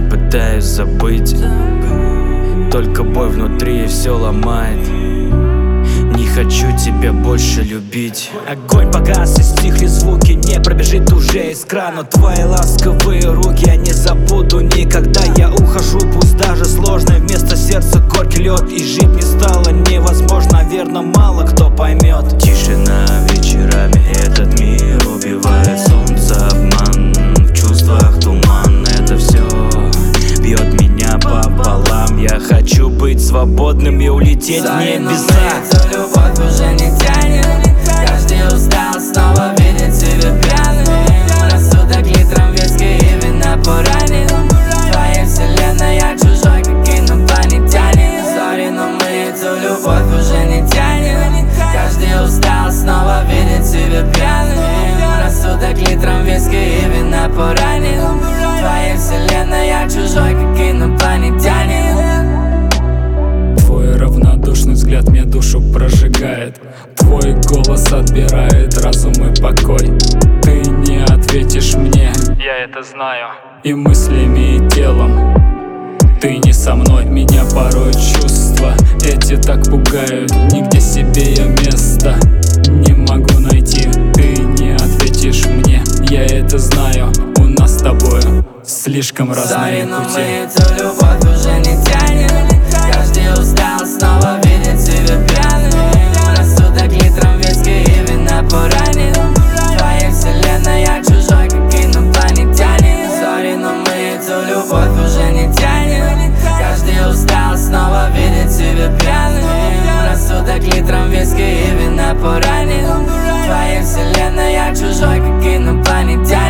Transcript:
пытаюсь забыть, только боль внутри все ломает. Не хочу тебя больше любить. Огонь погас и стихли звуки, не пробежит уже искра, но твои ласковые руки я не забуду никогда. Я ухожу, пусть даже сложно, вместо сердца горький лед, и жить не стало невозможно, наверное, мало кто поймет. Тишина вечерами, этот мир убивает, солнце обман, в чувствах туман. Это все бьет меня пополам. Я хочу быть свободным и улететь в небеса. Любовь уже не тянет, каждый устал снова видеть себя пьяным. Рассудок литром виски и вина поранен. Твоя вселенная, я чужой, как инопланетянин. Сори, но мы эту любовь уже не тянем. Каждый устал снова видеть себя пьяным. Рассудок литром виски и вина поранен. Твоя вселенная, я чужой, как инопланетянин. Твой равнодушный взгляд мне душу прожигает. Твой голос отбирает разум и покой. Ты не ответишь мне, я это знаю, и мыслями, и телом. Ты не со мной, меня порой чувства эти так пугают. Нигде себе я места не могу найти. Ты не ответишь мне, я это знаю. У нас с тобой слишком разные но пути. мы эту любовь уже не тянем. Каждый устал снова видеть себя пьяным. Рассудок литром виски и вина поранен. Твоя вселенная, я чужой, как инопланетянин. Сори, но мы эту любовь уже не тянем. Каждый устал снова видеть себя пьяным. Рассудок литром виски и вина поранен. Твоя вселенная, я чужой, как инопланетянин.